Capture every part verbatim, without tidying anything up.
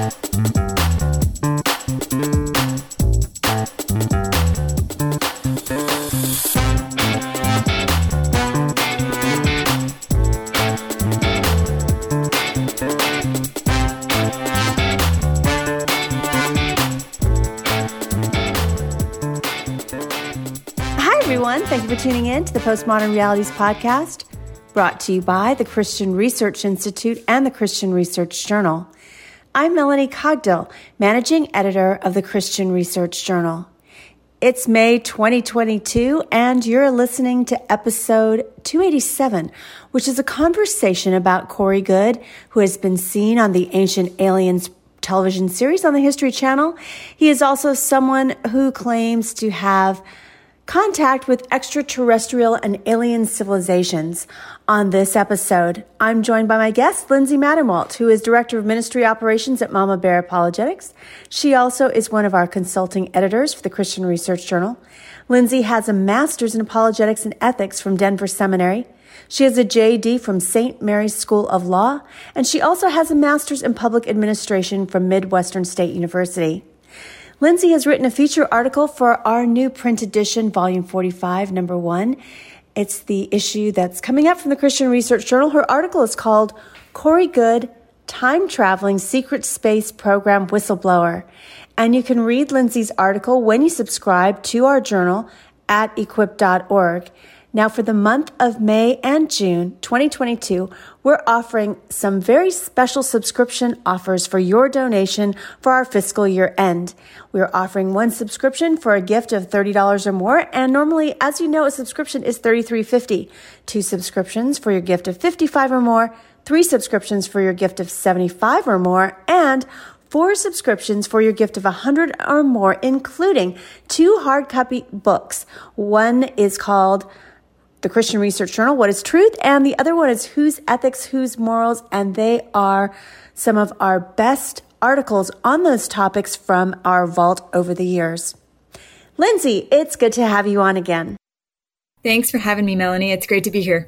Thank you for tuning in to the Postmodern Realities Podcast, brought to you by the Christian Research Institute and the Christian Research Journal. I'm Melanie Cogdill, Managing Editor of the Christian Research Journal. It's May twenty twenty-two, and you're listening to episode two eighty-seven, which is a conversation about Corey Goode, who has been seen on the Ancient Aliens television series on the History Channel. He is also someone who claims to have contact with extraterrestrial and alien civilizations. On this episode, I'm joined by my guest, Lindsay Madenwalt, who is Director of Ministry Operations at Mama Bear Apologetics. She also is one of our consulting editors for the Christian Research Journal. Lindsay has a master's in apologetics and ethics from Denver Seminary. She has a J D from Saint Mary's School of Law, and she also has a master's in public administration from Midwestern State University. Lindsay has written a feature article for our new print edition, Volume forty-five, Number one. It's the issue that's coming up from the Christian Research Journal. Her article is called Corey Goode, Time-Traveling Secret Space Program Whistleblower. And you can read Lindsay's article when you subscribe to our journal at equip dot org. Now, for the month of May and June twenty twenty-two, we're offering some very special subscription offers for your donation for our fiscal year end. We're offering one subscription for a gift of thirty dollars or more, and normally, as you know, a subscription is thirty-three fifty. Two subscriptions for your gift of fifty-five or more, three subscriptions for your gift of seventy-five or more, and four subscriptions for your gift of one hundred or more, including two hard copy books. One is called The Christian Research Journal, What is Truth? And the other one is Whose Ethics, Whose Morals? And they are some of our best articles on those topics from our vault over the years. Lindsay, it's good to have you on again. Thanks for having me, Melanie. It's great to be here.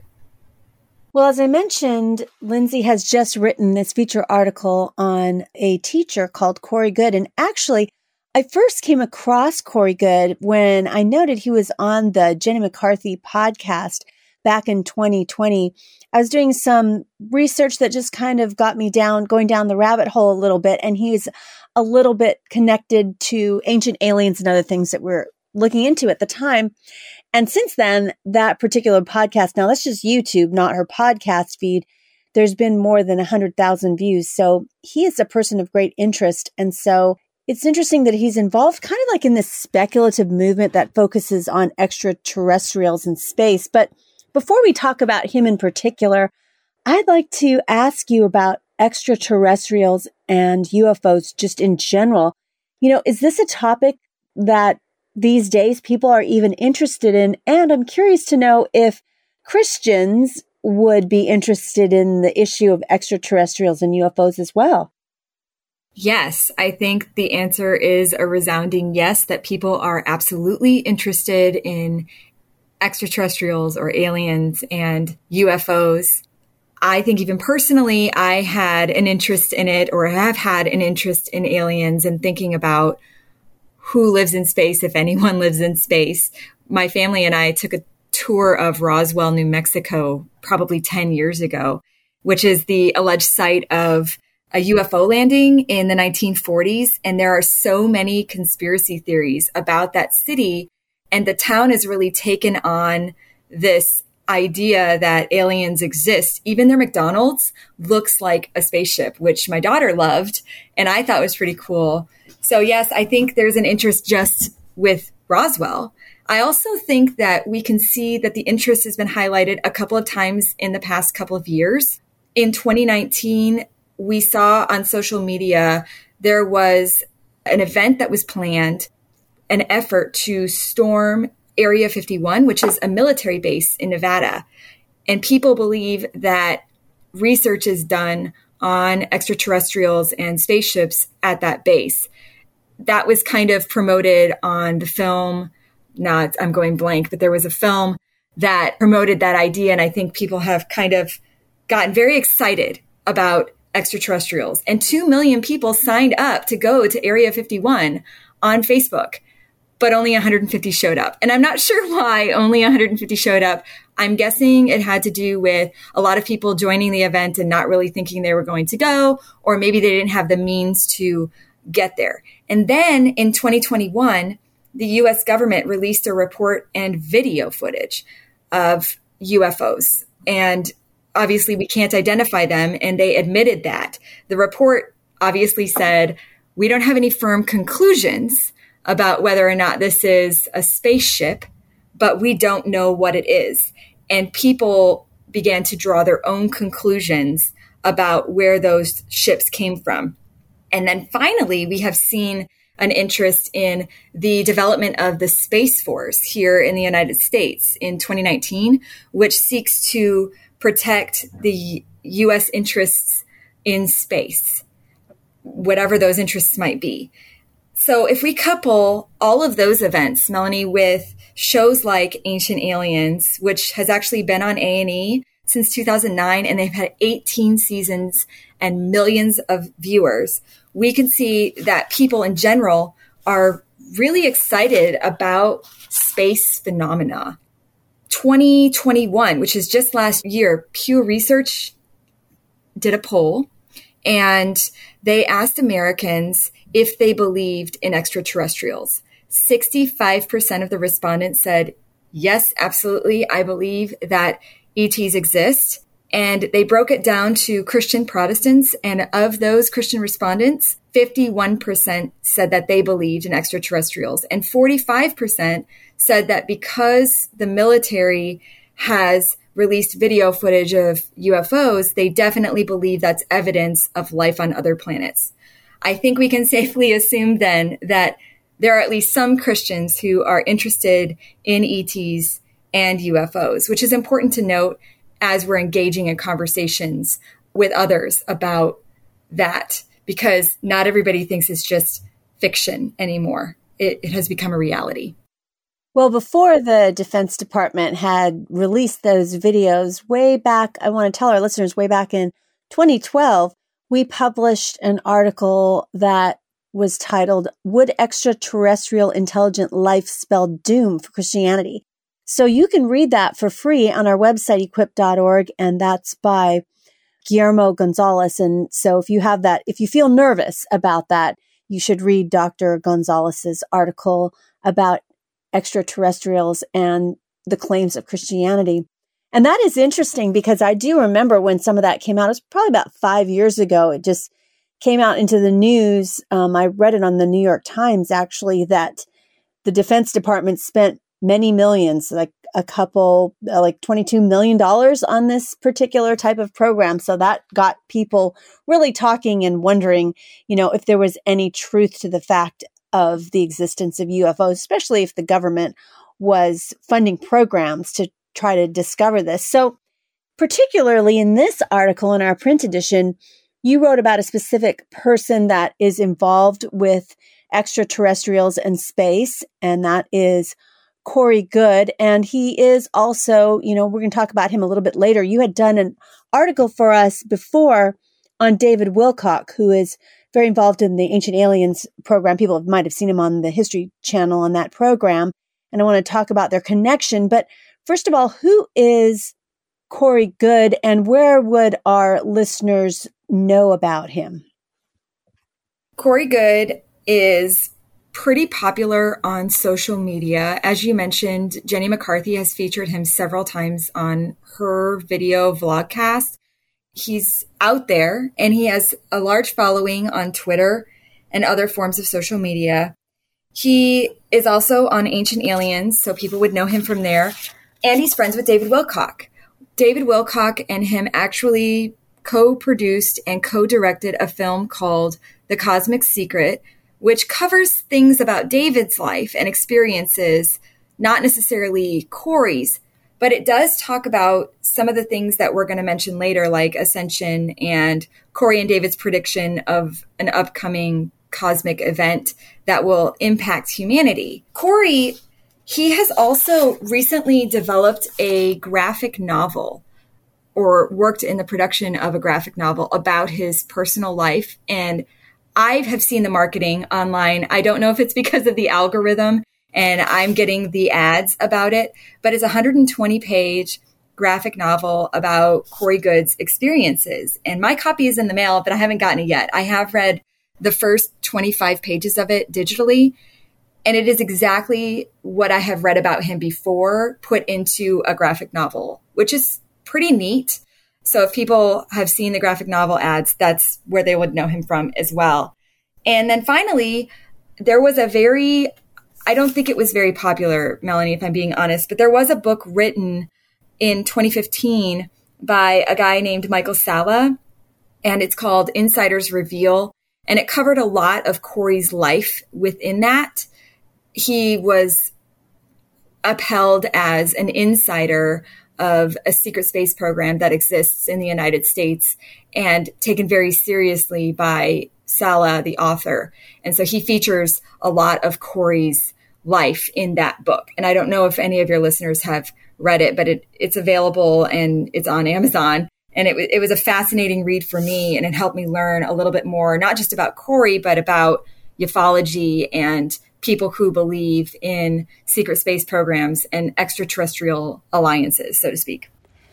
Well, as I mentioned, Lindsay has just written this feature article on a teacher called Corey Goode. And actually, I first came across Corey Goode when I noted he was on the Jenny McCarthy podcast back in twenty twenty. I was doing some research that just kind of got me down, going down the rabbit hole a little bit, and he's a little bit connected to ancient aliens and other things that we're looking into at the time. And since then, that particular podcast, now that's just YouTube, not her podcast feed, there's been more than one hundred thousand views. So he is a person of great interest. And so it's interesting that he's involved kind of like in this speculative movement that focuses on extraterrestrials in space. But before we talk about him in particular, I'd like to ask you about extraterrestrials and U F Os just in general. You know, is this a topic that these days people are even interested in? And I'm curious to know if Christians would be interested in the issue of extraterrestrials and U F Os as well. Yes, I think the answer is a resounding yes, that people are absolutely interested in extraterrestrials or aliens and U F Os. I think even personally, I had an interest in it, or have had an interest in aliens and thinking about who lives in space, if anyone lives in space. My family and I took a tour of Roswell, New Mexico, probably ten years ago, which is the alleged site of a U F O landing in the nineteen forties. And there are so many conspiracy theories about that city. And the town has really taken on this idea that aliens exist. Even their McDonald's looks like a spaceship, which my daughter loved and I thought was pretty cool. So yes, I think there's an interest just with Roswell. I also think that we can see that the interest has been highlighted a couple of times in the past couple of years. In twenty nineteen, we saw on social media, there was an event that was planned, an effort to storm Area fifty-one, which is a military base in Nevada. And people believe that research is done on extraterrestrials and spaceships at that base. That was kind of promoted on the film. Now I'm going blank, but there was a film that promoted that idea. And I think people have kind of gotten very excited about extraterrestrials. And two million people signed up to go to Area fifty-one on Facebook, but only one hundred fifty showed up. And I'm not sure why only one hundred fifty showed up. I'm guessing it had to do with a lot of people joining the event and not really thinking they were going to go, or maybe they didn't have the means to get there. And then in twenty twenty-one, the U S government released a report and video footage of U F Os. And obviously we can't identify them, and they admitted that. The report obviously said, we don't have any firm conclusions about whether or not this is a spaceship, but we don't know what it is. And people began to draw their own conclusions about where those ships came from. And then finally, we have seen an interest in the development of the Space Force here in the United States in twenty nineteen, which seeks to protect the U S interests in space, whatever those interests might be. So if we couple all of those events, Melanie, with shows like Ancient Aliens, which has actually been on A and E since two thousand nine, and they've had eighteen seasons and millions of viewers, we can see that people in general are really excited about space phenomena. twenty twenty-one, which is just last year, Pew Research did a poll, and they asked Americans if they believed in extraterrestrials. sixty-five percent of the respondents said, yes, absolutely, I believe that E Ts exist. And they broke it down to Christian Protestants. And of those Christian respondents, fifty-one percent said that they believed in extraterrestrials. And forty-five percent said that because the military has released video footage of U F Os, they definitely believe that's evidence of life on other planets. I think we can safely assume then that there are at least some Christians who are interested in E Ts and U F Os, which is important to note as we're engaging in conversations with others about that, because not everybody thinks it's just fiction anymore. It, it has become a reality. Well, before the Defense Department had released those videos way back, I want to tell our listeners, way back in twenty twelve, we published an article that was titled, Would Extraterrestrial Intelligent Life Spell Doom for Christianity? So you can read that for free on our website, equip dot org, and that's by Guillermo Gonzalez. And so if you have that, if you feel nervous about that, you should read Doctor Gonzalez's article about extraterrestrials and the claims of Christianity. And that is interesting because I do remember when some of that came out. It was probably about five years ago. It just came out into the news. Um, I read it on the New York Times, actually, that the Defense Department spent many millions, like a couple, uh, like twenty-two million dollars on this particular type of program. So that got people really talking and wondering, you know, if there was any truth to the fact of the existence of U F Os, especially if the government was funding programs to try to discover this. So particularly in this article in our print edition, you wrote about a specific person that is involved with extraterrestrials and space, and that is Corey Goode. And he is also, you know, we're going to talk about him a little bit later. You had done an article for us before on David Wilcock, who is very involved in the Ancient Aliens program. People might have seen him on the History Channel on that program. And I want to talk about their connection. But first of all, who is Corey Goode, and where would our listeners know about him? Corey Goode is pretty popular on social media. As you mentioned, Jenny McCarthy has featured him several times on her video vlogcast. He's out there and he has a large following on Twitter and other forms of social media. He is also on Ancient Aliens, so people would know him from there. And he's friends with David Wilcock. David Wilcock and him actually co-produced and co-directed a film called The Cosmic Secret, which covers things about David's life and experiences, not necessarily Corey's, but it does talk about some of the things that we're going to mention later, like Ascension and Corey and David's prediction of an upcoming cosmic event that will impact humanity. Corey, he has also recently developed a graphic novel or worked in the production of a graphic novel about his personal life. And I have seen the marketing online. I don't know if it's because of the algorithm and I'm getting the ads about it, but it's a one hundred twenty page graphic novel about Corey Goode's experiences. And my copy is in the mail, but I haven't gotten it yet. I have read the first twenty-five pages of it digitally, and it is exactly what I have read about him before put into a graphic novel, which is pretty neat. So if people have seen the graphic novel ads, that's where they would know him from as well. And then finally, there was a very, I don't think it was very popular, Melanie, if I'm being honest, but there was a book written in twenty fifteen by a guy named Michael Salla, and it's called Insiders Reveal. And it covered a lot of Corey's life within that. He was upheld as an insider of a secret space program that exists in the United States and taken very seriously by Salla, the author. And so he features a lot of Corey's life in that book. And I don't know if any of your listeners have read it, but it, it's available and it's on Amazon. And it, it was a fascinating read for me, and it helped me learn a little bit more, not just about Corey, but about ufology and people who believe in secret space programs and extraterrestrial alliances, so to speak.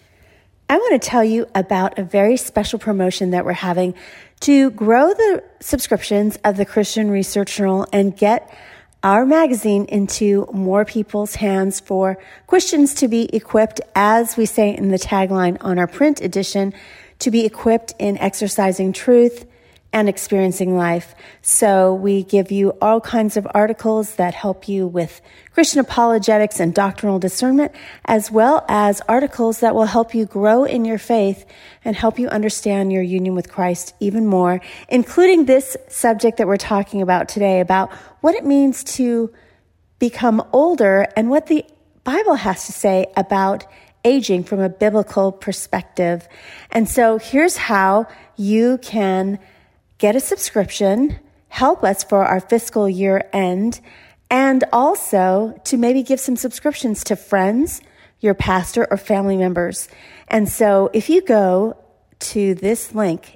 I want to tell you about a very special promotion that we're having to grow the subscriptions of the Christian Research Journal and get our magazine into more people's hands for Christians to be equipped, as we say in the tagline on our print edition, to be equipped in exercising truth and experiencing life. So we give you all kinds of articles that help you with Christian apologetics and doctrinal discernment, as well as articles that will help you grow in your faith and help you understand your union with Christ even more, including this subject that we're talking about today, about what it means to become older and what the Bible has to say about aging from a biblical perspective. And so here's how you can get a subscription, help us for our fiscal year end, and also to maybe give some subscriptions to friends, your pastor, or family members. And so if you go to this link,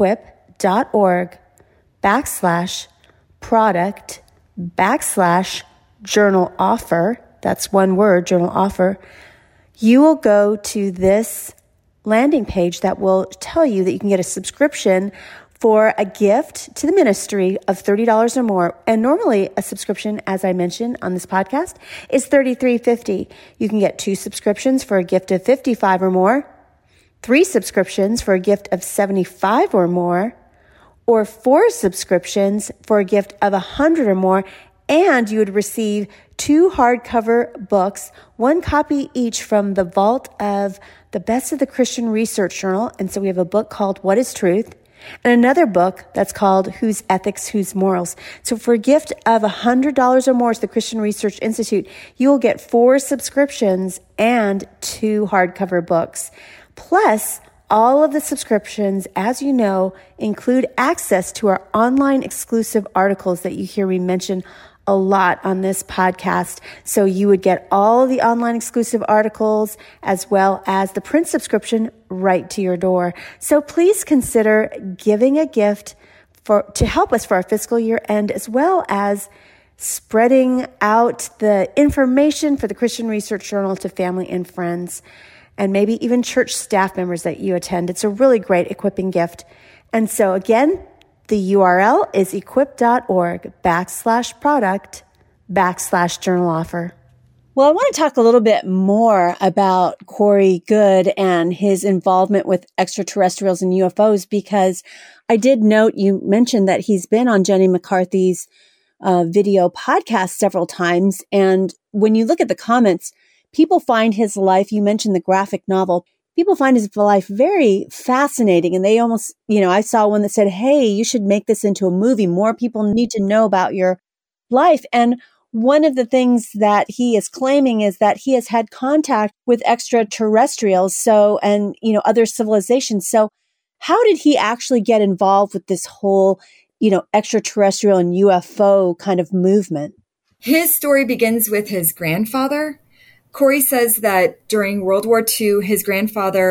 equip.org backslash product backslash journal offer, that's one word, journal offer, you will go to this landing page that will tell you that you can get a subscription for a gift to the ministry of thirty dollars or more. And normally a subscription, as I mentioned on this podcast, is thirty-three fifty. You can get two subscriptions for a gift of fifty-five or more, three subscriptions for a gift of seventy-five or more, or four subscriptions for a gift of one hundred or more. And you would receive two hardcover books, one copy each from the vault of the Best of the Christian Research Journal. And so we have a book called What is Truth? And another book that's called Whose Ethics, Whose Morals. So for a gift of one hundred dollars or more to the Christian Research Institute, you will get four subscriptions and two hardcover books. Plus, all of the subscriptions, as you know, include access to our online exclusive articles that you hear me mention a lot on this podcast. So you would get all of the online exclusive articles as well as the print subscription right to your door. So please consider giving a gift for to help us for our fiscal year end, as well as spreading out the information for the Christian Research Journal to family and friends, and maybe even church staff members that you attend. It's a really great equipping gift. And so again, the U R L is equip.org backslash product backslash journal offer. Well, I want to talk a little bit more about Corey Goode and his involvement with extraterrestrials and U F Os, because I did note you mentioned that he's been on Jenny McCarthy's uh, video podcast several times. And when you look at the comments, people find his life, you mentioned the graphic novel, people find his life very fascinating. And they almost, you know, I saw one that said, hey, you should make this into a movie. More people need to know about your life. And one of the things that he is claiming is that he has had contact with extraterrestrials, so, and, you know, other civilizations. So how did he actually get involved with this whole, you know, extraterrestrial and U F O kind of movement? His story begins with his grandfather. Corey says that during World War Two, his grandfather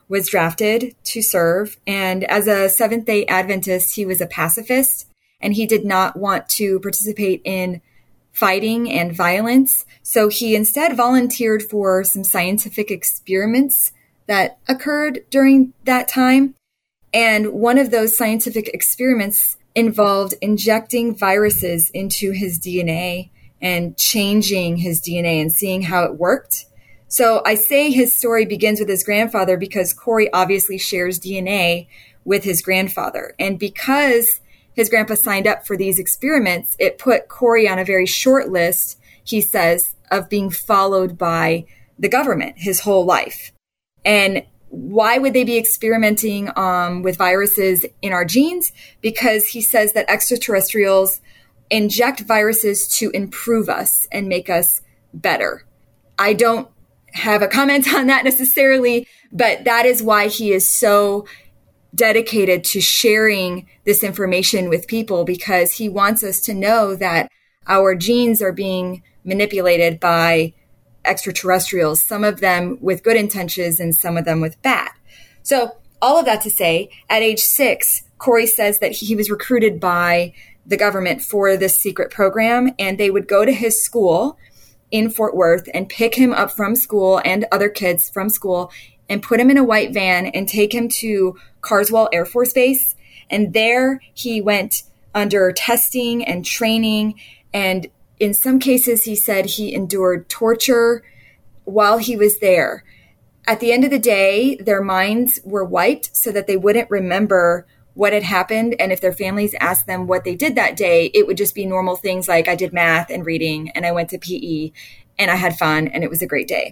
was drafted to serve. And as a Seventh-day Adventist, he was a pacifist, and he did not want to participate in fighting and violence. So he instead volunteered for some scientific experiments that occurred during that time. And one of those scientific experiments involved injecting viruses into his D N A and changing his D N A and seeing how it worked. So I say his story begins with his grandfather because Corey obviously shares D N A with his grandfather. And because his grandpa signed up for these experiments, it put Corey on a very short list, he says, of being followed by the government his whole life. And why would they be experimenting um, with viruses in our genes? Because he says that extraterrestrials inject viruses to improve us and make us better. I don't have a comment on that necessarily, but that is why he is so dedicated to sharing this information with people, because he wants us to know that our genes are being manipulated by extraterrestrials, some of them with good intentions and some of them with bad. So all of that to say, at age six, Corey says that he was recruited by the government for this secret program, and they would go to his school in Fort Worth and pick him up from school and other kids from school and put him in a white van and take him to Carswell Air Force Base. And there he went under testing and training. And in some cases, he said he endured torture while he was there. At the end of the day, their minds were wiped so that they wouldn't remember what had happened. And if their families asked them what they did that day, it would just be normal things like I did math and reading and I went to P E and I had fun and it was a great day.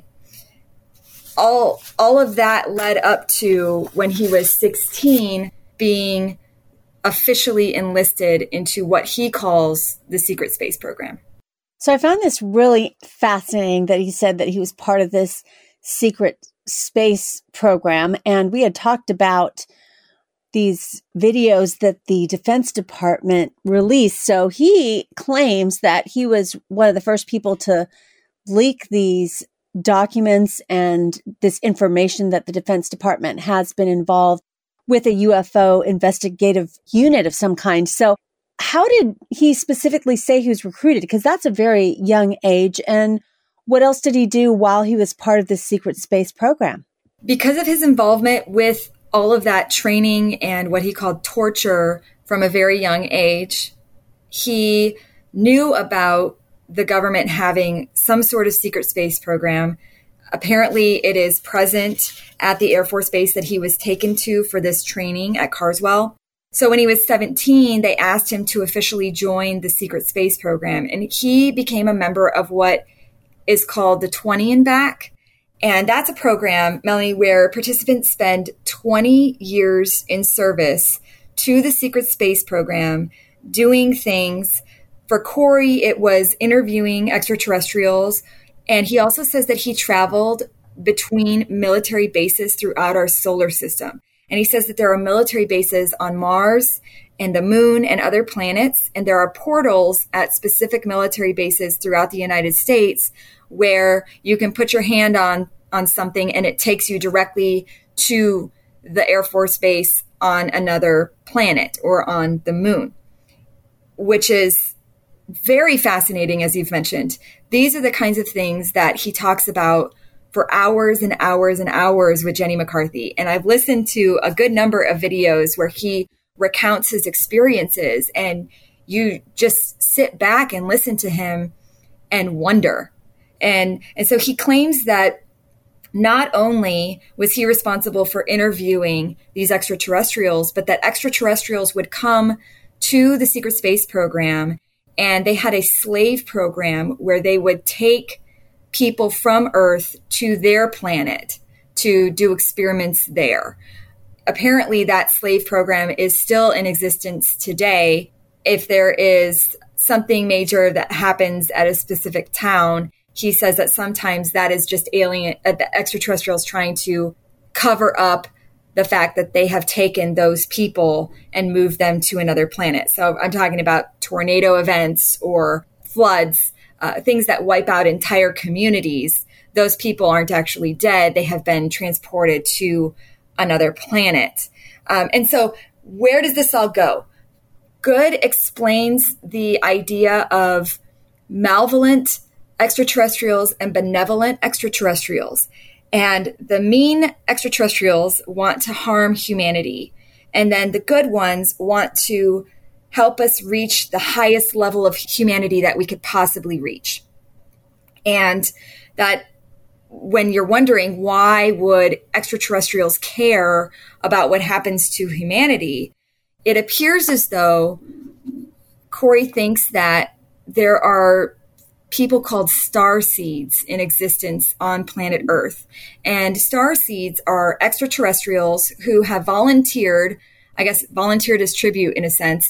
All, all of that led up to when he was sixteen being officially enlisted into what he calls the secret space program. So I found this really fascinating that he said that he was part of this secret space program. And we had talked about these videos that the Defense Department released. So he claims that he was one of the first people to leak these documents and this information that the Defense Department has been involved with a U F O investigative unit of some kind. So how did he specifically say he was recruited? Because that's a very young age. And what else did he do while he was part of this secret space program? Because of his involvement with all of that training and what he called torture from a very young age, he knew about the government having some sort of secret space program. Apparently, it is present at the Air Force Base that he was taken to for this training at Carswell. So when he was seventeen, they asked him to officially join the secret space program, and he became a member of what is called the twenty and back. And that's a program, Melanie, where participants spend twenty years in service to the secret space program, doing things. For Corey, it was interviewing extraterrestrials. And he also says that he traveled between military bases throughout our solar system. And he says that there are military bases on Mars and the moon and other planets. And there are portals at specific military bases throughout the United States where you can put your hand on, on something and it takes you directly to the Air Force Base on another planet or on the moon, which is very fascinating, as you've mentioned. These are the kinds of things that he talks about for hours and hours and hours with Jenny McCarthy. And I've listened to a good number of videos where he recounts his experiences, and you just sit back and listen to him and wonder. And, and so he claims that not only was he responsible for interviewing these extraterrestrials, but that extraterrestrials would come to the secret space program, and they had a slave program where they would take people from Earth to their planet to do experiments there. Apparently, that slave program is still in existence today. If there is something major that happens at a specific town, he says that sometimes that is just alien, uh, the extraterrestrials trying to cover up the fact that they have taken those people and moved them to another planet. So I'm talking about tornado events or floods, uh, things that wipe out entire communities. Those people aren't actually dead. They have been transported to another planet. Um, and so where does this all go? Good explains the idea of malevolent extraterrestrials and benevolent extraterrestrials. And the mean extraterrestrials want to harm humanity. And then the good ones want to help us reach the highest level of humanity that we could possibly reach. And that when you're wondering why would extraterrestrials care about what happens to humanity, it appears as though Corey thinks that there are people called star seeds in existence on planet Earth. And star seeds are extraterrestrials who have volunteered, I guess volunteered as tribute in a sense,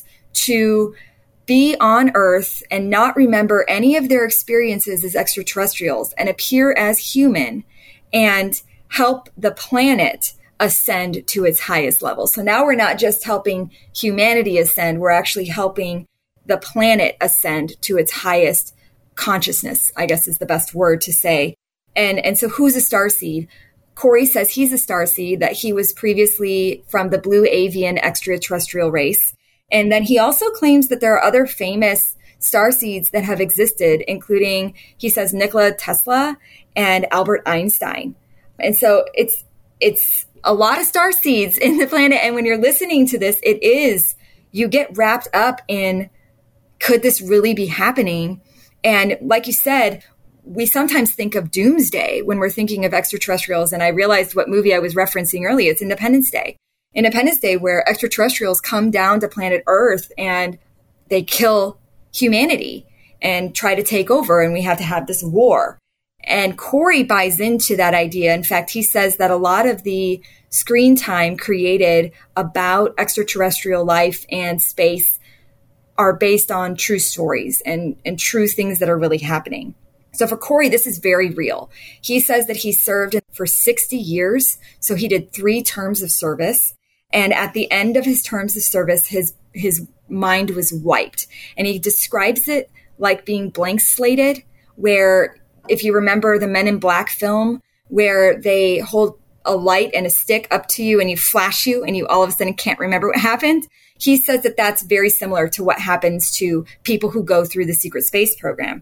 to be on Earth and not remember any of their experiences as extraterrestrials and appear as human and help the planet ascend to its highest level. So now we're not just helping humanity ascend, we're actually helping the planet ascend to its highest consciousness, I guess is the best word to say. And, and so who's a starseed? Corey says he's a starseed, that he was previously from the blue avian extraterrestrial race. And then he also claims that there are other famous starseeds that have existed, including, he says, Nikola Tesla and Albert Einstein. And so it's it's a lot of starseeds in the planet. And when you're listening to this, it is, you get wrapped up in, could this really be happening? And like you said, we sometimes think of doomsday when we're thinking of extraterrestrials. And I realized what movie I was referencing earlier. It's Independence Day. Independence Day, where extraterrestrials come down to planet Earth and they kill humanity and try to take over. And we have to have this war. And Corey buys into that idea. In fact, he says that a lot of the screen time created about extraterrestrial life and space are based on true stories and, and true things that are really happening. So for Corey, this is very real. He says that he served for sixty years. So he did three terms of service. And at the end of his terms of service, his, his mind was wiped. And he describes it like being blank slated, where if you remember the Men in Black film, where they hold a light and a stick up to you and you flash you and you all of a sudden can't remember what happened. He says that that's very similar to what happens to people who go through the secret space program,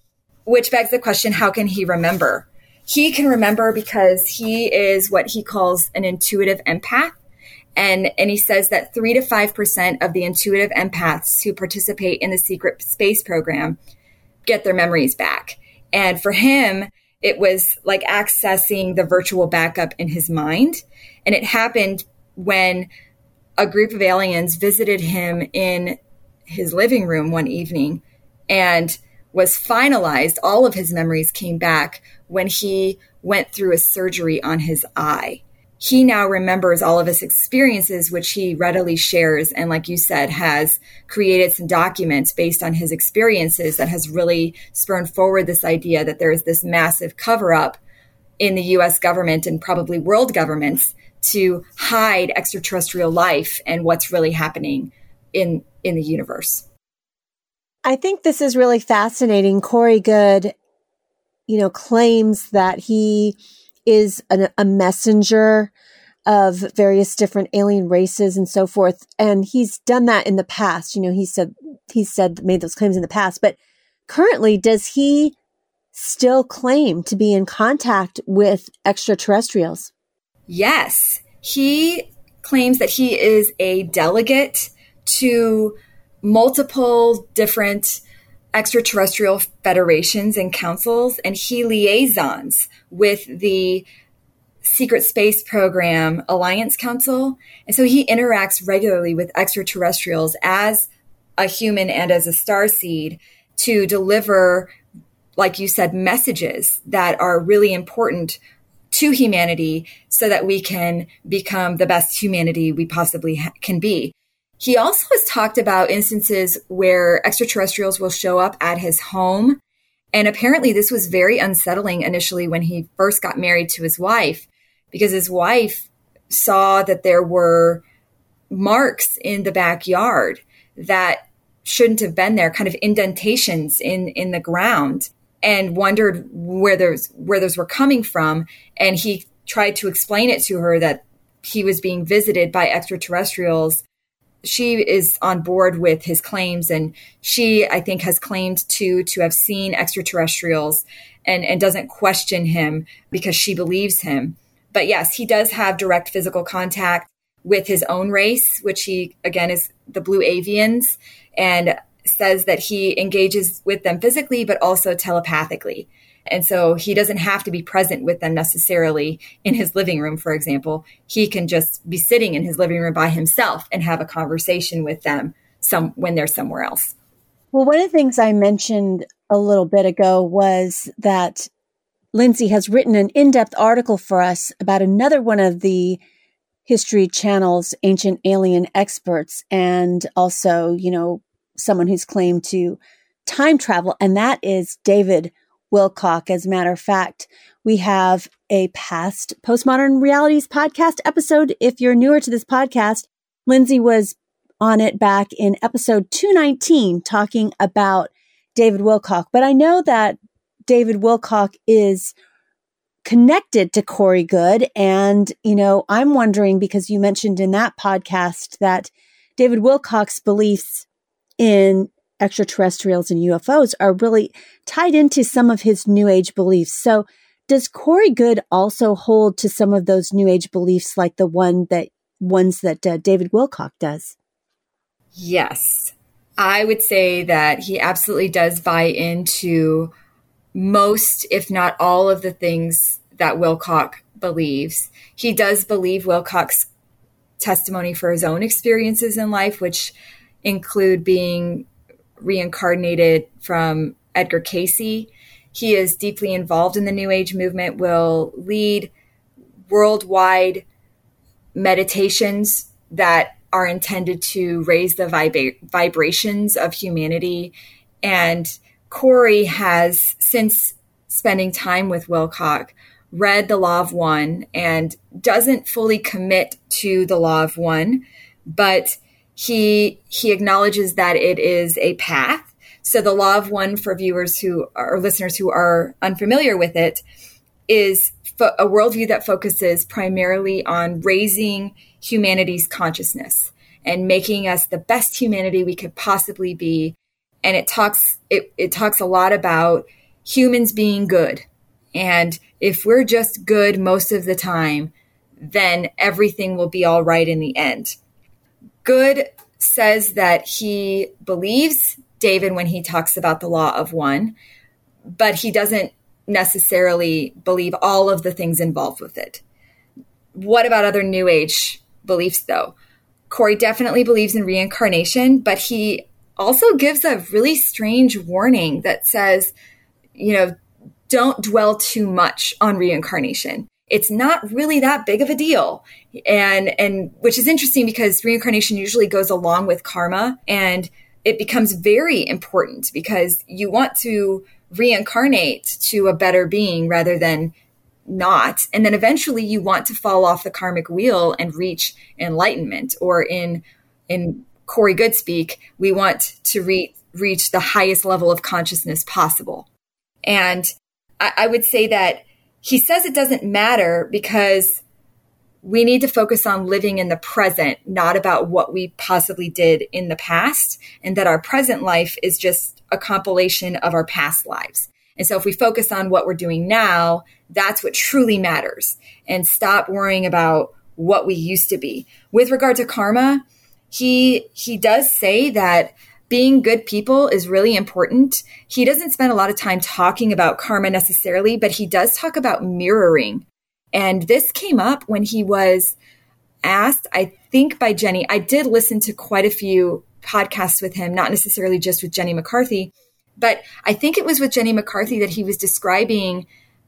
which begs the question, how can he remember? He can remember because he is what he calls an intuitive empath. And, and he says that three to five percent of the intuitive empaths who participate in the secret space program get their memories back. And for him, it was like accessing the virtual backup in his mind. And it happened when a group of aliens visited him in his living room one evening and was finalized. All of his memories came back when he went through a surgery on his eye. He now remembers all of his experiences, which he readily shares. And like you said, has created some documents based on his experiences that has really spurred forward this idea that there is this massive cover up in the U S government and probably world governments to hide extraterrestrial life and what's really happening in, in the universe. I think this is really fascinating. Corey Goode, you know, claims that he is an, a messenger of various different alien races and so forth. And he's done that in the past. You know, he said, he said, made those claims in the past, but currently, does he still claim to be in contact with extraterrestrials? Yes. He claims that he is a delegate to multiple different extraterrestrial federations and councils, and he liaisons with the Secret Space Program Alliance Council. And so he interacts regularly with extraterrestrials as a human and as a starseed to deliver, like you said, messages that are really important to humanity so that we can become the best humanity we possibly ha- can be. He also has talked about instances where extraterrestrials will show up at his home. And apparently this was very unsettling initially when he first got married to his wife, because his wife saw that there were marks in the backyard that shouldn't have been there, kind of indentations in, in the ground, and wondered where those, where those were coming from. And he tried to explain it to her that he was being visited by extraterrestrials, she is on board with his claims. And she, I think, has claimed to, to have seen extraterrestrials and, and doesn't question him because she believes him. But yes, he does have direct physical contact with his own race, which he, again, is the Blue Avians, and says that he engages with them physically, but also telepathically. And so he doesn't have to be present with them necessarily in his living room, for example. He can just be sitting in his living room by himself and have a conversation with them some when they're somewhere else. Well, one of the things I mentioned a little bit ago was that Lindsay has written an in-depth article for us about another one of the History Channel's ancient alien experts, and also, you know, someone who's claimed to time travel, and that is David Wilcock. As a matter of fact, we have a past Postmodern Realities podcast episode. If you're newer to this podcast, Lindsay was on it back in episode two nineteen talking about David Wilcock. But I know that David Wilcock is connected to Corey Goode. And, you know, I'm wondering, because you mentioned in that podcast that David Wilcock's beliefs in extraterrestrials and U F Os are really tied into some of his New Age beliefs. So does Corey Goode also hold to some of those New Age beliefs like the one that ones that uh, David Wilcock does? Yes. I would say that he absolutely does buy into most, if not all, of the things that Wilcock believes. He does believe Wilcock's testimony for his own experiences in life, which include being reincarnated from Edgar Cayce. He is deeply involved in the New Age movement, will lead worldwide meditations that are intended to raise the vibra- vibrations of humanity. And Corey has, since spending time with Wilcock, read The Law of One and doesn't fully commit to the Law of One, but he he acknowledges that it is a path. So the Law of One, for viewers who are listeners who are unfamiliar with it, is fo- a worldview that focuses primarily on raising humanity's consciousness and making us the best humanity we could possibly be. And it talks it, it talks a lot about humans being good. And if we're just good most of the time, then everything will be all right in the end. Goode says that he believes David when he talks about the Law of One, but he doesn't necessarily believe all of the things involved with it. What about other New Age beliefs, though? Corey definitely believes in reincarnation, but he also gives a really strange warning that says, you know, don't dwell too much on reincarnation. It's not really that big of a deal. And, and which is interesting because reincarnation usually goes along with karma, and it becomes very important because you want to reincarnate to a better being rather than not. And then eventually you want to fall off the karmic wheel and reach enlightenment, or in, in Corey Goode speak, we want to re- reach the highest level of consciousness possible. And I, I would say that he says it doesn't matter because we need to focus on living in the present, not about what we possibly did in the past, and that our present life is just a compilation of our past lives. And so if we focus on what we're doing now, that's what truly matters, and stop worrying about what we used to be. With regard to karma, he he does say that being good people is really important. He doesn't spend a lot of time talking about karma necessarily, but he does talk about mirroring. And this came up when he was asked, I think by Jenny. I did listen to quite a few podcasts with him, not necessarily just with Jenny McCarthy, but I think it was with Jenny McCarthy that he was describing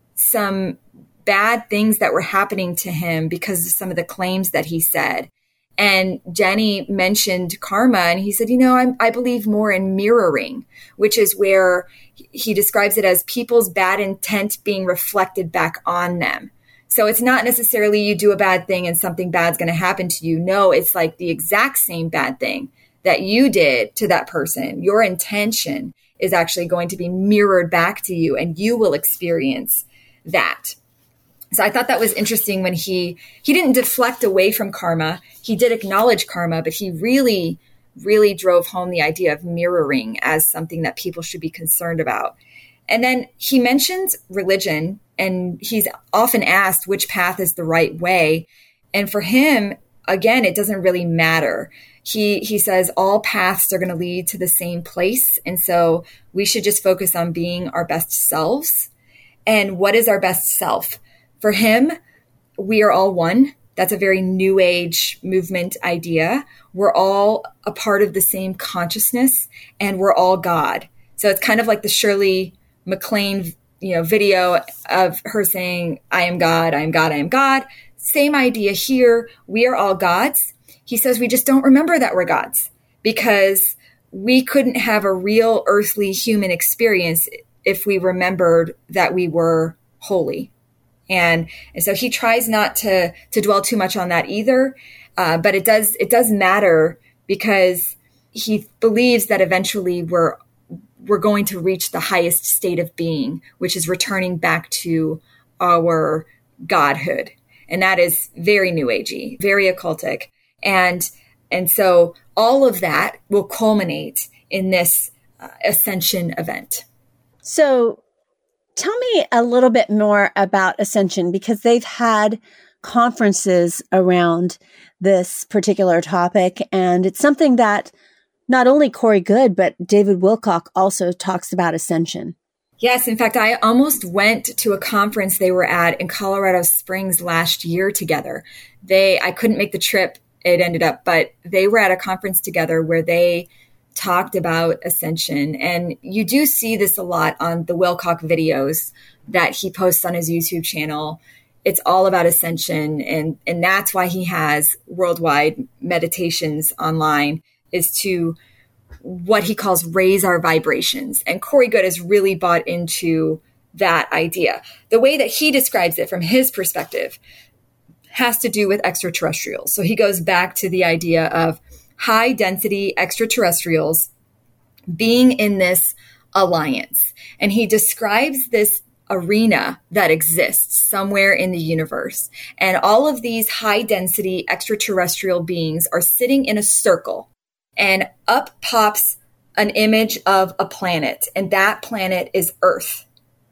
some bad things that were happening to him because of some of the claims that he said. And Jenny mentioned karma, and he said, you know, I'm, I believe more in mirroring, which is where he describes it as people's bad intent being reflected back on them. So it's not necessarily you do a bad thing and something bad's going to happen to you. No, it's like the exact same bad thing that you did to that person. Your intention is actually going to be mirrored back to you, and you will experience that. So I thought that was interesting when he, he didn't deflect away from karma. He did acknowledge karma, but he really, really drove home the idea of mirroring as something that people should be concerned about. And then he mentions religion, and he's often asked which path is the right way. And for him, again, it doesn't really matter. He he says all paths are going to lead to the same place. And so we should just focus on being our best selves. And what is our best self? For him, we are all one. That's a very new age movement idea. We're all a part of the same consciousness, and we're all God. So it's kind of like the Shirley MacLaine, you know, video of her saying, I am God, I am God, I am God. Same idea here. We are all gods. He says we just don't remember that we're gods because we couldn't have a real earthly human experience if we remembered that we were holy. And, and so he tries not to, to dwell too much on that either. Uh, but it does, it does matter because he believes that eventually we're, we're going to reach the highest state of being, which is returning back to our godhood. And that is very new agey, very occultic. And, and so all of that will culminate in this uh, ascension event. So tell me a little bit more about Ascension, because they've had conferences around this particular topic. And it's something that not only Corey Goode, but David Wilcock also talks about Ascension. Yes. In fact, I almost went to a conference they were at in Colorado Springs last year together. They, I couldn't make the trip. It ended up, but they were at a conference together where they talked about Ascension. And you do see this a lot on the Wilcock videos that he posts on his YouTube channel. It's all about Ascension. And, and that's why he has worldwide meditations online, is to what he calls raise our vibrations. And Corey Goode has really bought into that idea. The way that he describes it from his perspective has to do with extraterrestrials. So he goes back to the idea of high density extraterrestrials being in this alliance. And he describes this arena that exists somewhere in the universe. And all of these high density extraterrestrial beings are sitting in a circle, and up pops an image of a planet, and that planet is Earth.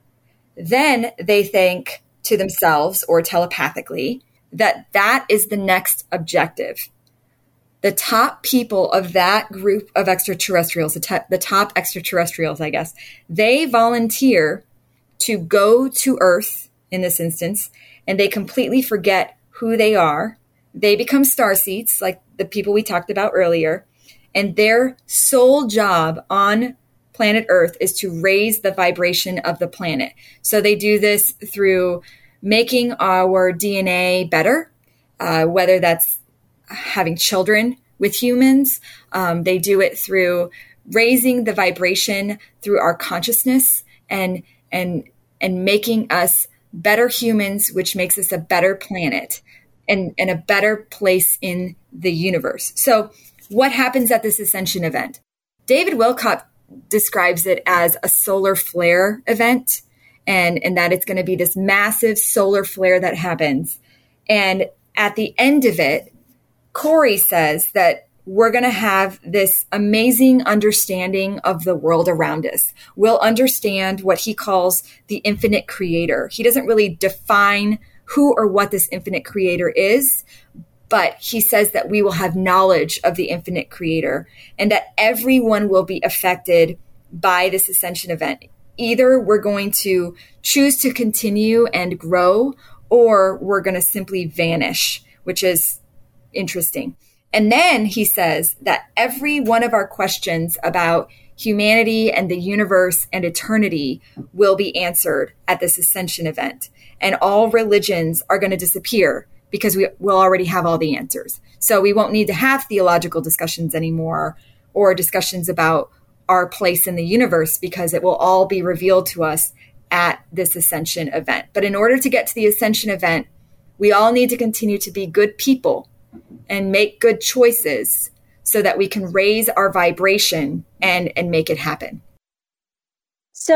Then they think to themselves or telepathically that that is the next objective. The top people of that group of extraterrestrials, the, te- the top extraterrestrials, I guess, they volunteer to go to Earth in this instance, and they completely forget who they are. They become starseeds, like the people we talked about earlier, and their sole job on planet Earth is to raise the vibration of the planet. So they do this through making our D N A better, uh, whether that's having children with humans. Um, they do it through raising the vibration through our consciousness and and and making us better humans, which makes us a better planet and, and a better place in the universe. So what happens at this Ascension event? David Wilcock describes it as a solar flare event, and, and that it's going to be this massive solar flare that happens. And at the end of it, Corey says that we're going to have this amazing understanding of the world around us. We'll understand what he calls the infinite creator. He doesn't really define who or what this infinite creator is, but he says that we will have knowledge of the infinite creator and that everyone will be affected by this Ascension event. Either we're going to choose to continue and grow, or we're going to simply vanish, which is interesting. And then he says that every one of our questions about humanity and the universe and eternity will be answered at this Ascension event. And all religions are going to disappear because we will already have all the answers. So we won't need to have theological discussions anymore or discussions about our place in the universe, because it will all be revealed to us at this Ascension event. But in order to get to the Ascension event, we all need to continue to be good people and make good choices so that we can raise our vibration and, and make it happen. So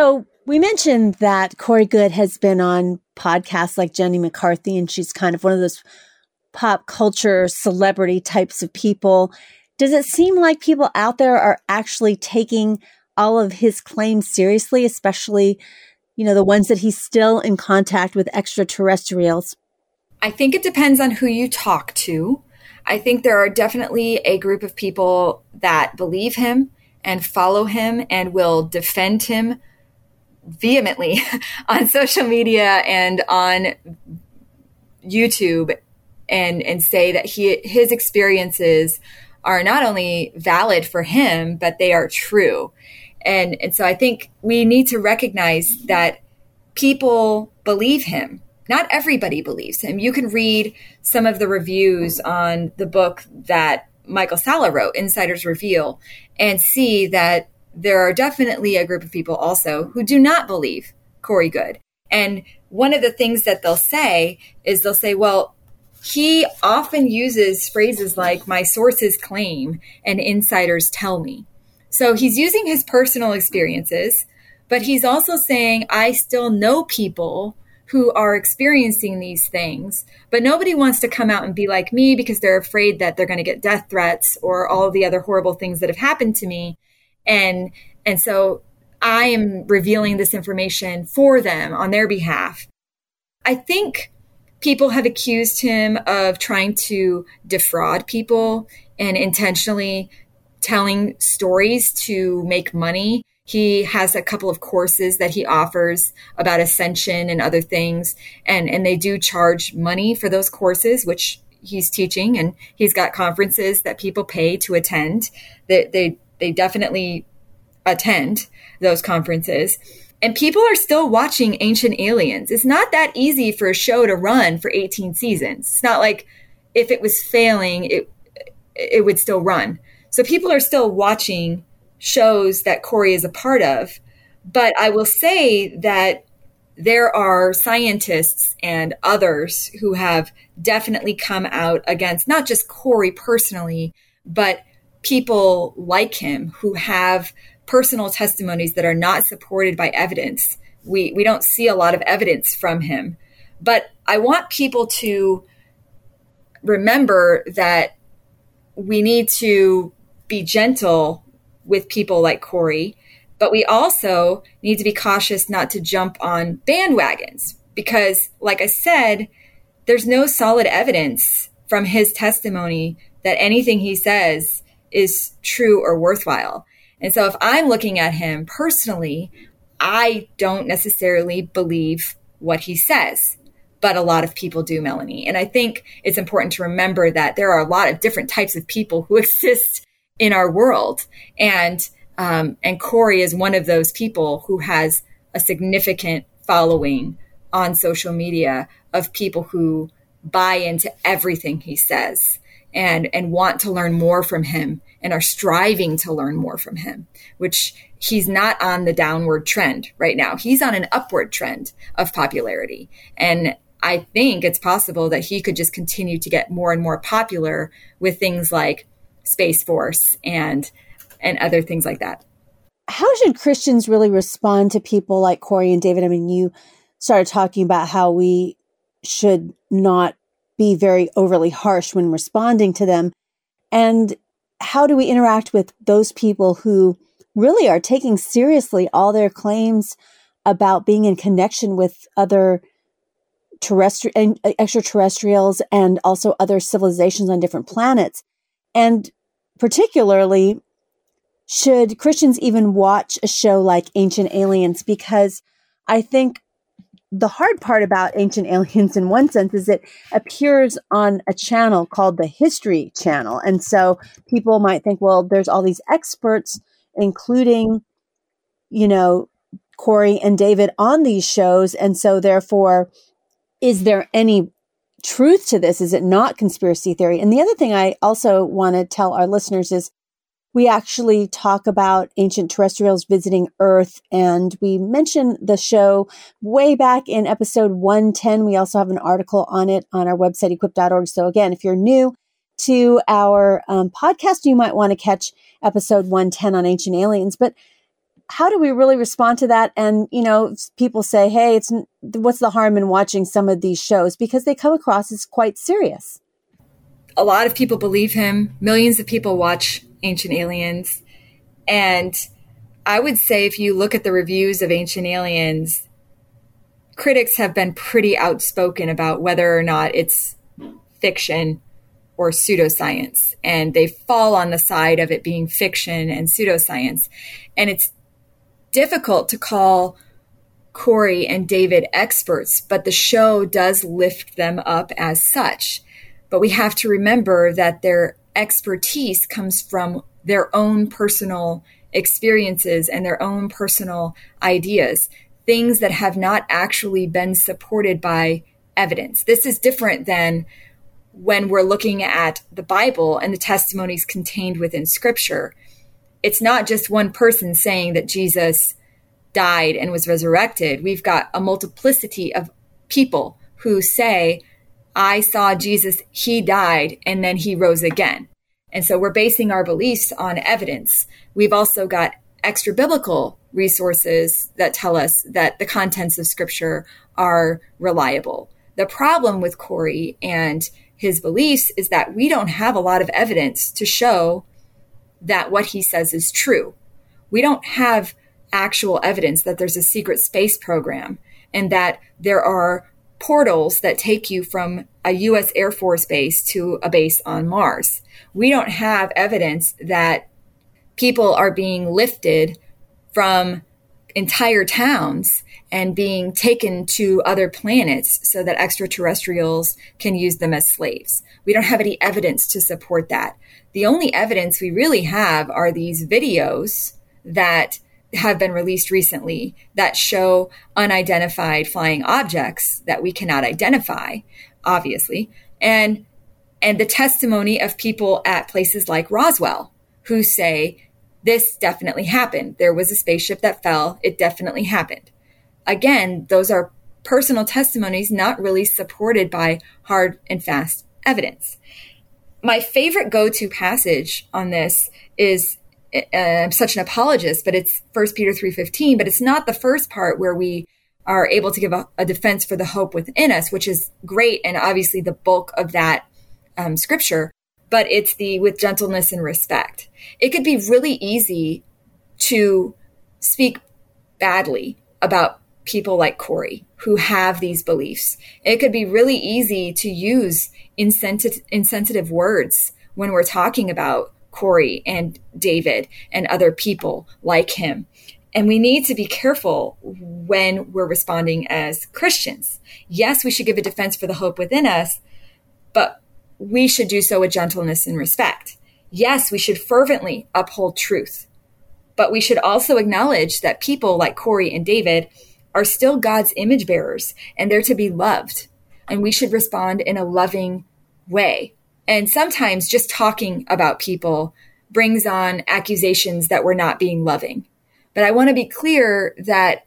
We mentioned that Corey Goode has been on podcasts like Jenny McCarthy, and she's kind of one of those pop culture celebrity types of people. Does it seem like people out there are actually taking all of his claims seriously, especially, you know, the ones that he's still in contact with extraterrestrials? I think it depends on who you talk to. I think there are definitely a group of people that believe him and follow him and will defend him vehemently on social media and on YouTube and, and say that he, his experiences are not only valid for him, but they are true. And, and so I think we need to recognize that people believe him. Not everybody believes him. You can read some of the reviews on the book that Michael Salla wrote, Insiders Reveal, and see that there are definitely a group of people also who do not believe Corey Goode. And one of the things that they'll say is they'll say, well, he often uses phrases like my sources claim and insiders tell me. So he's using his personal experiences, but he's also saying, I still know people who are experiencing these things, but nobody wants to come out and be like me because they're afraid that they're going to get death threats or all the other horrible things that have happened to me. And, and so I am revealing this information for them on their behalf. I think people have accused him of trying to defraud people and intentionally telling stories to make money. He has a couple of courses that he offers about ascension and other things. And, and they do charge money for those courses, which he's teaching. And he's got conferences that people pay to attend. They, they, they definitely attend those conferences. And people are still watching Ancient Aliens. It's not that easy for a show to run for eighteen seasons. It's not like if it was failing, it it would still run. So people are still watching shows that Corey is a part of. But I will say that there are scientists and others who have definitely come out against not just Corey personally, but people like him who have personal testimonies that are not supported by evidence. We we don't see a lot of evidence from him. But I want people to remember that we need to be gentle with people like Corey, but we also need to be cautious not to jump on bandwagons because, like I said, there's no solid evidence from his testimony that anything he says is true or worthwhile. And so if I'm looking at him personally, I don't necessarily believe what he says, but a lot of people do, Melanie. And I think it's important to remember that there are a lot of different types of people who exist in our world. And, um, and Corey is one of those people who has a significant following on social media of people who buy into everything he says and, and want to learn more from him and are striving to learn more from him, which he's not on the downward trend right now. He's on an upward trend of popularity. And I think it's possible that he could just continue to get more and more popular with things like Space Force and and other things like that. How should Christians really respond to people like Corey and David? I mean, you started talking about how we should not be very overly harsh when responding to them. And how do we interact with those people who really are taking seriously all their claims about being in connection with other terrestrial, extraterrestrials and also other civilizations on different planets? And particularly, should Christians even watch a show like Ancient Aliens? Because I think the hard part about Ancient Aliens in one sense is it appears on a channel called the History Channel. And so people might think, well, there's all these experts, including, you know, Corey and David on these shows. And so therefore, is there any truth to this? Is it not conspiracy theory? And the other thing I also want to tell our listeners is we actually talk about ancient terrestrials visiting Earth, and we mentioned the show way back in episode one ten. We also have an article on it on our website, equip dot org. So again, if you're new to our um, podcast, you might want to catch episode one ten on Ancient Aliens. But how do we really respond to that? And, you know, people say, hey, it's what's the harm in watching some of these shows? Because they come across as quite serious. A lot of people believe him. Millions of people watch Ancient Aliens. And I would say if you look at the reviews of Ancient Aliens, critics have been pretty outspoken about whether or not it's fiction or pseudoscience. And they fall on the side of it being fiction and pseudoscience. And it's difficult to call Corey and David experts, but the show does lift them up as such. But we have to remember that their expertise comes from their own personal experiences and their own personal ideas, things that have not actually been supported by evidence. This is different than when we're looking at the Bible and the testimonies contained within Scripture. It's not just one person saying that Jesus died and was resurrected. We've got a multiplicity of people who say, I saw Jesus, he died, and then he rose again. And so we're basing our beliefs on evidence. We've also got extra biblical resources that tell us that the contents of Scripture are reliable. The problem with Corey and his beliefs is that we don't have a lot of evidence to show that what he says is true. We don't have actual evidence that there's a secret space program and that there are portals that take you from a U S Air Force base to a base on Mars. We don't have evidence that people are being lifted from entire towns and being taken to other planets so that extraterrestrials can use them as slaves. We don't have any evidence to support that. The only evidence we really have are these videos that have been released recently that show unidentified flying objects that we cannot identify, obviously, and and the testimony of people at places like Roswell who say, this definitely happened. There was a spaceship that fell. It definitely happened. Again, those are personal testimonies, not really supported by hard and fast evidence. My favorite go-to passage on this is, uh, I'm such an apologist, but it's First Peter three fifteen, but it's not the first part where we are able to give a, a defense for the hope within us, which is great and obviously the bulk of that um, scripture, but it's the with gentleness and respect. It could be really easy to speak badly about people like Corey who have these beliefs. It could be really easy to use insensitive, insensitive words when we're talking about Corey and David and other people like him. And we need to be careful when we're responding as Christians. Yes, we should give a defense for the hope within us, but we should do so with gentleness and respect. Yes, we should fervently uphold truth, but we should also acknowledge that people like Corey and David are still God's image bearers and they're to be loved. And we should respond in a loving way. And sometimes just talking about people brings on accusations that we're not being loving. But I want to be clear that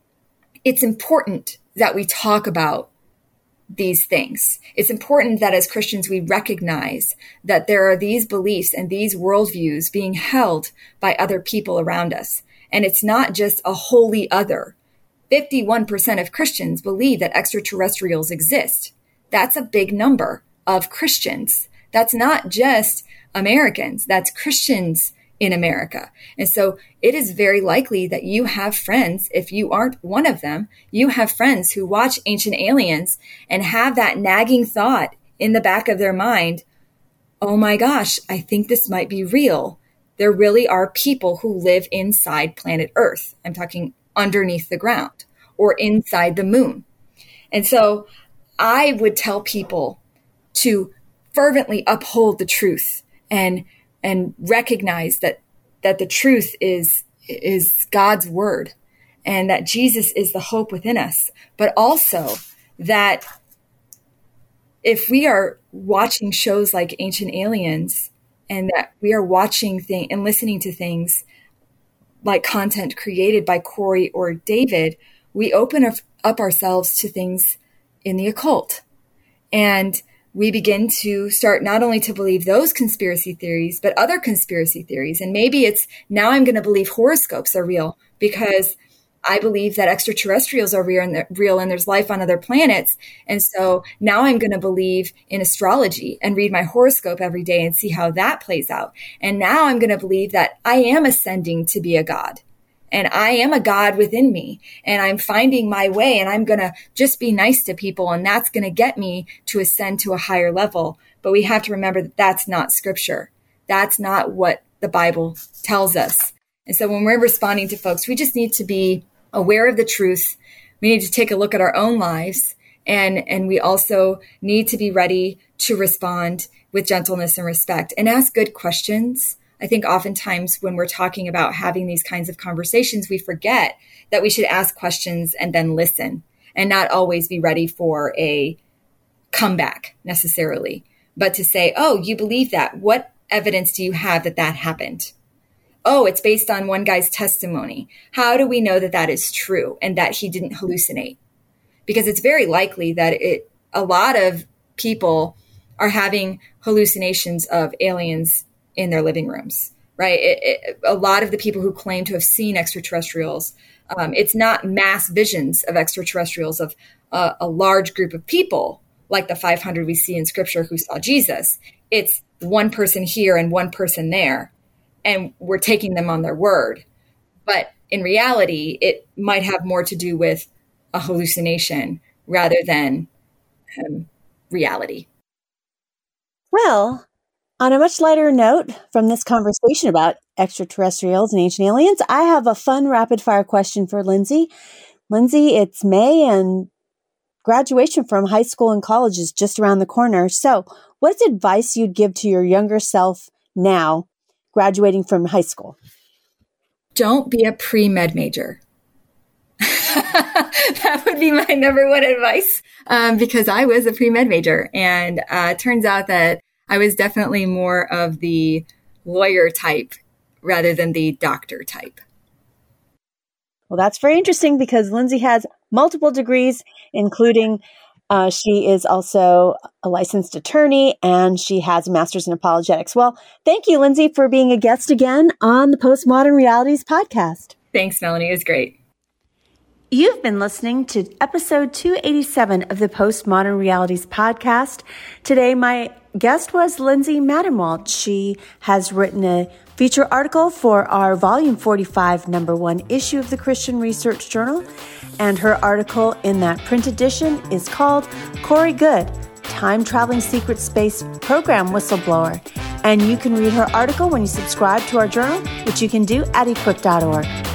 it's important that we talk about these things. It's important that as Christians, we recognize that there are these beliefs and these worldviews being held by other people around us. And it's not just a holy other. fifty-one percent of Christians believe that extraterrestrials exist. That's a big number of Christians. That's not just Americans. That's Christians in America. And so it is very likely that you have friends, if you aren't one of them, you have friends who watch Ancient Aliens and have that nagging thought in the back of their mind, oh my gosh, I think this might be real. There really are people who live inside planet Earth. I'm talking underneath the ground or inside the moon. And so I would tell people to fervently uphold the truth and and recognize that that the truth is is God's word and that Jesus is the hope within us, but also that if we are watching shows like Ancient Aliens and that we are watching things and listening to things like content created by Corey or David, we open up ourselves to things in the occult. And we begin to start not only to believe those conspiracy theories, but other conspiracy theories. And maybe it's now I'm going to believe horoscopes are real because I believe that extraterrestrials are real and, real and there's life on other planets. And so now I'm going to believe in astrology and read my horoscope every day and see how that plays out. And now I'm going to believe that I am ascending to be a god. And I am a God within me, and I'm finding my way, and I'm going to just be nice to people, and that's going to get me to ascend to a higher level. But we have to remember that that's not scripture. That's not what the Bible tells us. And so when we're responding to folks, we just need to be aware of the truth. We need to take a look at our own lives, and, and we also need to be ready to respond with gentleness and respect and ask good questions. I think oftentimes when we're talking about having these kinds of conversations, we forget that we should ask questions and then listen and not always be ready for a comeback necessarily, but to say, oh, you believe that. What evidence do you have that that happened? Oh, it's based on one guy's testimony. How do we know that that is true and that he didn't hallucinate? Because it's very likely that it, a lot of people are having hallucinations of aliens in their living rooms, right? It, it, a lot of the people who claim to have seen extraterrestrials, um, it's not mass visions of extraterrestrials of uh, a large group of people like the five hundred we see in scripture who saw Jesus. It's one person here and one person there, and we're taking them on their word. But in reality, it might have more to do with a hallucination rather than um, reality. Well, on a much lighter note from this conversation about extraterrestrials and ancient aliens, I have a fun rapid fire question for Lindsay. Lindsay, it's May and graduation from high school and college is just around the corner. So what's advice you'd give to your younger self now graduating from high school? Don't be a pre-med major. That would be my number one advice um, because I was a pre-med major. And uh, it turns out that I was definitely more of the lawyer type rather than the doctor type. Well, that's very interesting because Lindsay has multiple degrees, including uh, she is also a licensed attorney and she has a master's in apologetics. Well, thank you, Lindsay, for being a guest again on the Postmodern Realities podcast. Thanks, Melanie. It was great. You've been listening to episode two eighty-seven of the Postmodern Realities podcast. Today, my guest was Lindsay Madenwald. She has written a feature article for our volume forty-five, number one issue of the Christian Research Journal. And her article in that print edition is called Corey Goode, Time Traveling Secret Space Program Whistleblower. And you can read her article when you subscribe to our journal, which you can do at equip dot org.